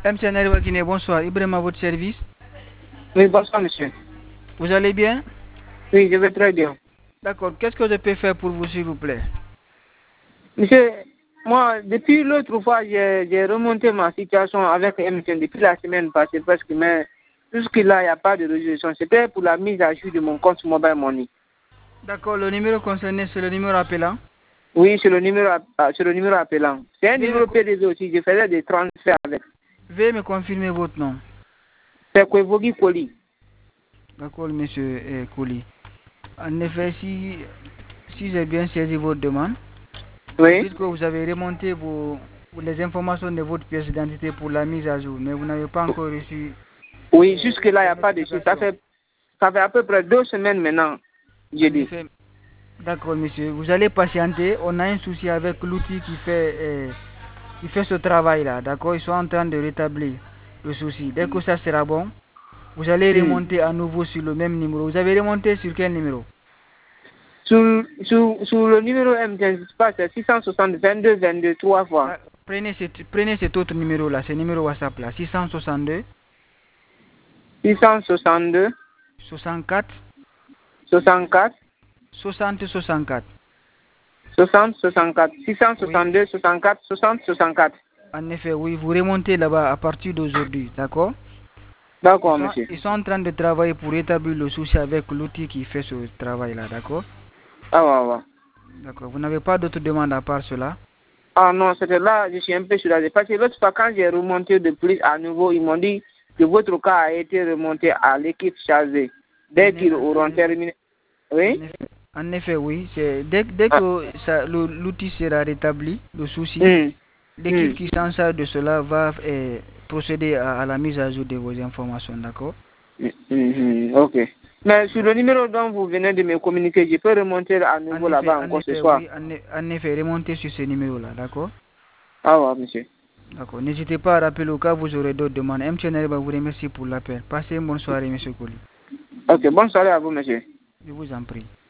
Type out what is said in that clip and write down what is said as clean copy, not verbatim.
MTN Wakine, bonsoir. Ibrahim à votre service. Oui, bonsoir, monsieur. Vous allez bien? Oui, je vais très bien. D'accord. Qu'est-ce que je peux faire pour vous, s'il vous plaît? Monsieur, moi, depuis l'autre fois, j'ai remonté ma situation avec MTN depuis la semaine passée parce que mais jusque-là, il n'y a pas de résolution. C'était pour la mise à jour de mon compte Mobile Money. D'accord. Le numéro concerné, c'est le numéro appelant? Oui, c'est le numéro appelant. C'est un numéro PDB aussi. Je faisais des transferts avec. Veuillez me confirmer votre nom. C'est Kwevogi Koli. D'accord, monsieur Kouli. En effet, si j'ai bien saisi votre demande, vous Oui. dites que vous avez remonté les informations de votre pièce d'identité pour la mise à jour, mais vous n'avez pas encore reçu. Oui, jusque-là, il n'y a pas de suite. Ça fait à peu près 2 semaines maintenant, j'ai dit. D'accord, monsieur. Vous allez patienter. On a un souci avec l'outil qui fait ce travail-là. D'accord? Ils sont en train de rétablir le souci. Dès que ça sera bon, vous allez remonter à nouveau sur le même numéro. Vous avez remonté sur quel numéro? Sur le numéro M15, c'est 660 22 22 3 fois. Prenez cet autre numéro-là, ce numéro WhatsApp-là. 662 662 64 64 60 64. 60 64. 662 64 60 64. En effet, oui, vous remontez là-bas à partir d'aujourd'hui, d'accord? D'accord, monsieur. Ils sont en train de travailler pour établir le souci avec l'outil qui fait ce travail-là, d'accord? Ah, ouais, ouais. D'accord. Vous n'avez pas d'autres demandes à part cela? Ah non, c'était là, je suis un peu soulagé. Parce que l'autre fois, quand j'ai remonté de plus à nouveau, ils m'ont dit que votre cas a été remonté à l'équipe chargée. Dès qu'ils auront terminé. Oui? En effet, oui. Dès que l'outil sera rétabli, le souci, l'équipe qui s'en charge de cela va procéder à la mise à jour de vos informations, d'accord? Ok. Mais sur le numéro dont vous venez de me communiquer, je peux remonter à nouveau là-bas encore ce soir. Oui, en effet, remontez sur ce numéro-là, d'accord? Ah ouais, monsieur. D'accord. N'hésitez pas à rappeler au cas où vous aurez d'autres demandes. MTN va vous remercier pour l'appel. Passez une bonne soirée, monsieur Kouli. Ok, bonne soirée à vous, monsieur. Je vous en prie.